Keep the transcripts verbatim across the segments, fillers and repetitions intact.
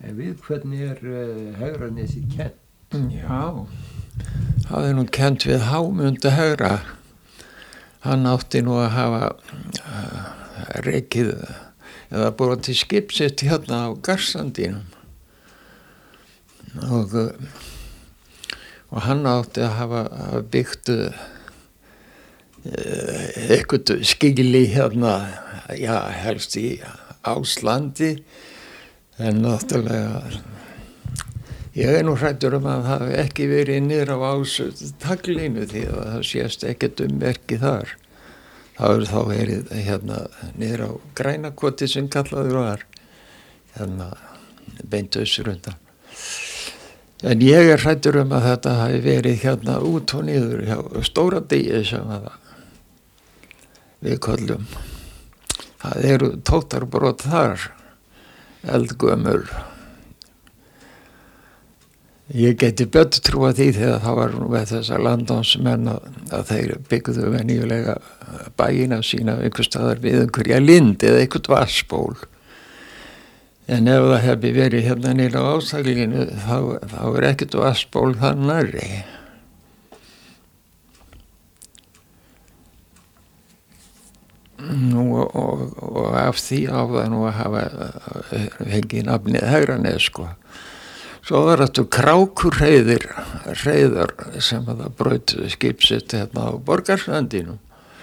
En við hvernig er uh, Hegranesi kennt? Já, það er nú kennt við Hámund Hegra. Hann átti nú að hafa uh, rekið eða búið til skip sitt hérna á Garsandínum. Og, og hann átti að hafa byggt uh, eitthvað skýli hérna, já, helst í Áslandi, en náttúrulega ég er nú hræddur um að það hafi ekki verið niður á Ásu taglínu því að það sést ekkert ummerki þar. Það hefur þá verið hérna niður á Grænakoti sem kallaður var, hérna beint austur undan. En ég er hræddur um að þetta hafi verið hérna út og niður hjá Stóradýi sem að við köllum. Það eru tóttarbrot þar, eldgömul. Ég geti betur trúa því þegar það var nú með þessar landnámsmenn að, að þeir byggðu venjulega bæina sína einhvers staðar við einhverja lind eða einhvert vatnsból. En ef það hefði verið hérna niður á Ásaglínu þá, þá er ekkert vatnsból það nærri. Nú, og, og, og af því á það nú að hafa fengið nafnið Hegranes, sko. Svo var þetta Krákuhreiðir, hreiðar sem að það braut skipsitt hérna á Borgarsandínum.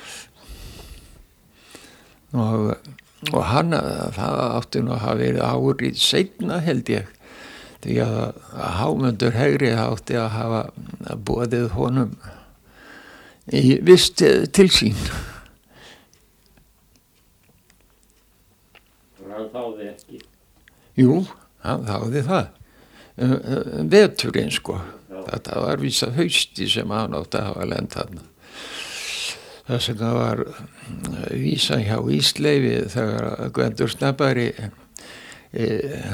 Og, og hann, það átti nú að hafa verið árið seinna held ég, því að, að Hámundur Hegri átti að hafa boðið honum í vist til sín. Hann þáði ekki? Jú, hann þáði það. Veturinn, sko. Já. Þetta var vísa hausti sem hann átti að hafa lent þarna. Þess vegna var vísan hjá Ísleifi þegar Gvendur Snabbari e,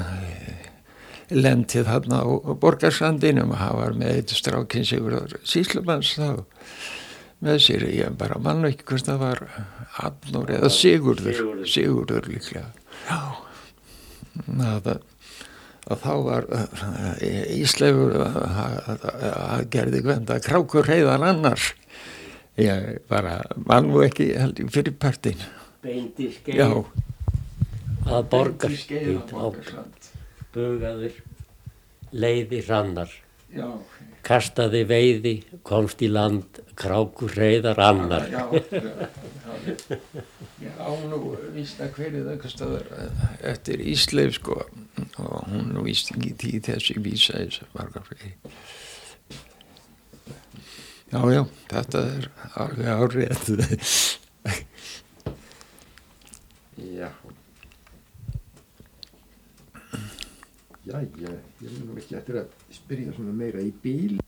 lentið þarna á Borgarsandinum og hann var með eitt strákinn Sigurður Sýslumanns þá með sér. Ég bara mann ekki hvort það var Arnór eða Sigurður. Sigurður, Sigurður líklega. Já. Það að þá var Ísleifur að gerði Gvenda Krákuhreiðar annars. Ég bara mann nú ekki held ég fyrir partinn. Beindi skeið. Já. Að borgar. Beindi skeið að Borgarsand. Bugaður, leiði hrannar. Já. Kastaði veiði, komst í land, Krákuhreiðar annar. Já, já, já. Ég á nú víst að hverið einhvers staðar eftir Ísleif, sko, og hún nú víst ekki tíð þessi vísa þessi margar fleiri. Já, já, þetta er alveg árið. Já. Já, ég, ég mun nú ekki eftir að spyrja svona meira í bíl.